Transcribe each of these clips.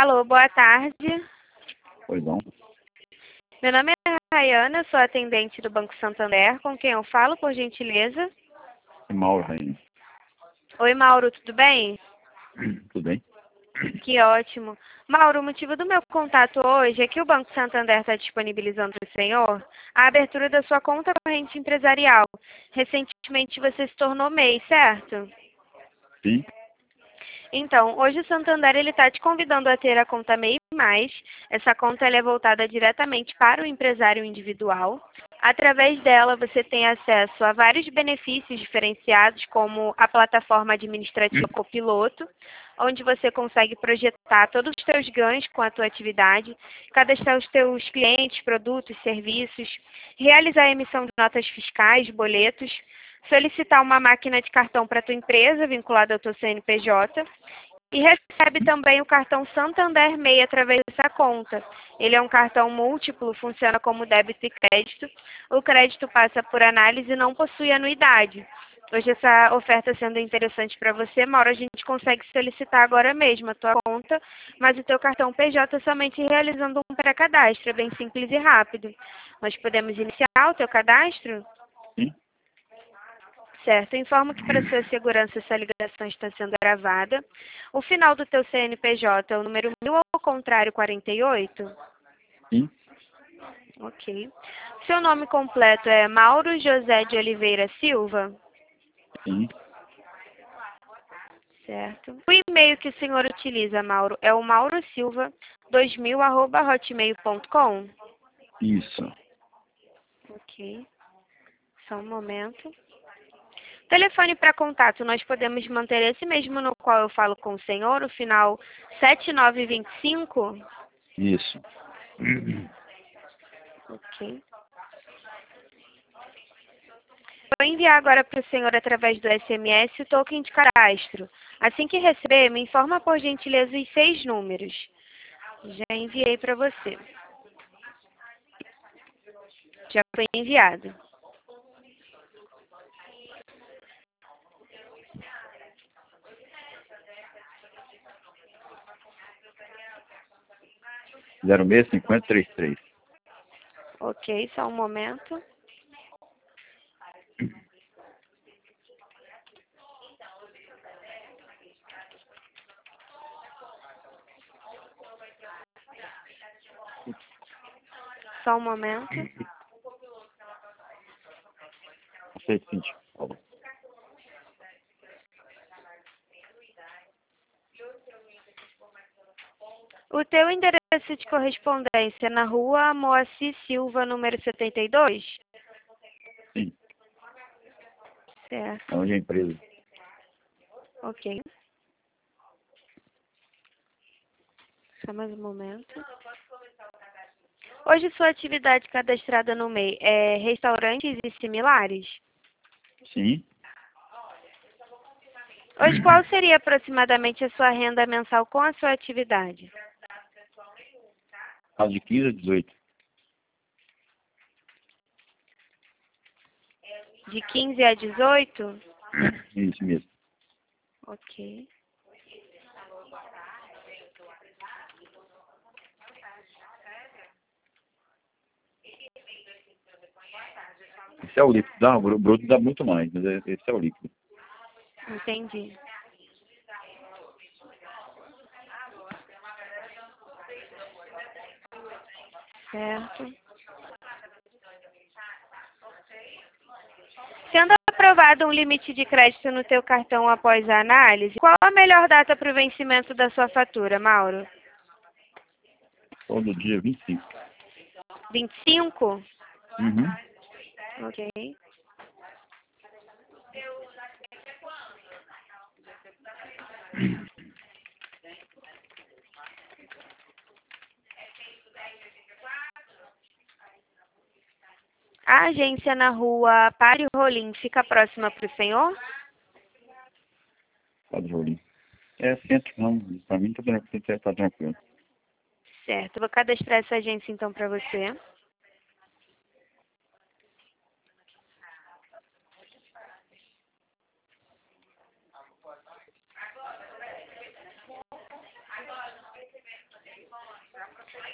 Alô, boa tarde. Pois não. Meu nome é Rayana, sou atendente do Banco Santander. Com quem eu falo, por gentileza? É Mauro, Rainha. Oi, Mauro, tudo bem? Tudo bem? Que ótimo. Mauro, o motivo do meu contato hoje é que o Banco Santander está disponibilizando para o senhor a abertura da sua conta corrente empresarial. Recentemente você se tornou MEI, certo? Sim. Então, hoje o Santander está te convidando a ter a conta MEI+. Essa conta ela é voltada diretamente para o empresário individual. Através dela, você tem acesso a vários benefícios diferenciados, como a plataforma administrativa Copiloto, onde você consegue projetar todos os seus ganhos com a tua atividade, cadastrar os teus clientes, produtos, serviços, realizar a emissão de notas fiscais, boletos, solicitar uma máquina de cartão para a tua empresa vinculada ao teu CNPJ e recebe também o cartão Santander MEI através dessa conta. Ele é um cartão múltiplo, funciona como débito e crédito. O crédito passa por análise e não possui anuidade. Hoje essa oferta sendo interessante para você, Mauro, a gente consegue solicitar agora mesmo a tua conta, mas o teu cartão PJ somente realizando um pré-cadastro, é bem simples e rápido. Nós podemos iniciar o teu cadastro? Sim. Certo, eu informo que para sua segurança essa ligação está sendo gravada. O final do teu CNPJ é o número 1000 ou ao contrário 48? Sim. Ok. Seu nome completo é Mauro José de Oliveira Silva? Sim. Certo. O e-mail que o senhor utiliza, Mauro, é o maurosilva2000@hotmail.com? Isso. Ok. Só um momento. Telefone para contato, nós podemos manter esse mesmo no qual eu falo com o senhor, o final 7925? Isso. Ok. Vou enviar agora para o senhor através do SMS o token de cadastro. Assim que receber, me informa por gentileza os 6 números. Já enviei para você. Já foi enviado. Zero 5033. Ok, só um momento. Só um momento. Aceito, sim. Falou. O teu endereço de correspondência é na rua Moacir Silva, número 72? Sim. Certo. É onde é a empresa. Ok. Só mais um momento. Hoje sua atividade cadastrada no MEI é restaurantes e similares? Sim. Hoje qual seria aproximadamente a sua renda mensal com a sua atividade? Caso de 15 a 18. De 15 a 18? Isso mesmo. Ok. Esse é o líquido. Dá, o bruto dá muito mais, mas esse é o líquido. Entendi. Certo. Sendo aprovado um limite de crédito no teu cartão após a análise, qual a melhor data para o vencimento da sua fatura, Mauro? Todo dia 25. 25? Uhum. Ok. A agência na rua Pare Rolim fica próxima para o senhor? Tá de olho. É centro, não. Pra mim tá tranquilo. Certo. Vou cadastrar essa agência então para você.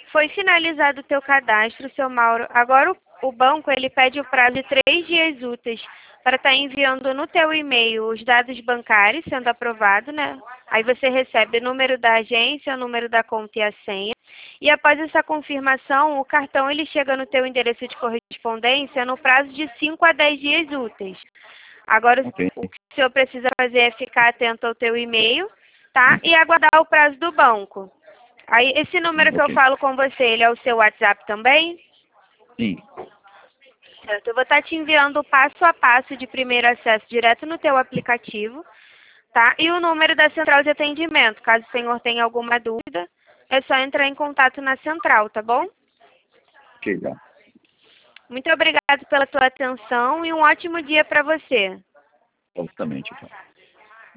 Foi finalizado o teu cadastro, seu Mauro. Agora o banco ele pede o prazo de 3 dias úteis para estar enviando no teu e-mail os dados bancários, sendo aprovado, né? Aí você recebe o número da agência, o número da conta e a senha. E após essa confirmação, o cartão ele chega no teu endereço de correspondência no prazo de 5 a 10 dias úteis. Agora, Ok. o que o senhor precisa fazer é ficar atento ao teu e-mail, tá? E aguardar o prazo do banco. Aí, esse número que eu Ok. falo com você, ele é o seu WhatsApp também? Sim. Certo. Eu vou estar te enviando o passo a passo de primeiro acesso direto no teu aplicativo, tá? E o número da central de atendimento. Caso o senhor tenha alguma dúvida, é só entrar em contato na central, tá bom? Ok, já. Muito obrigado pela tua atenção e um ótimo dia para você. Justamente, então.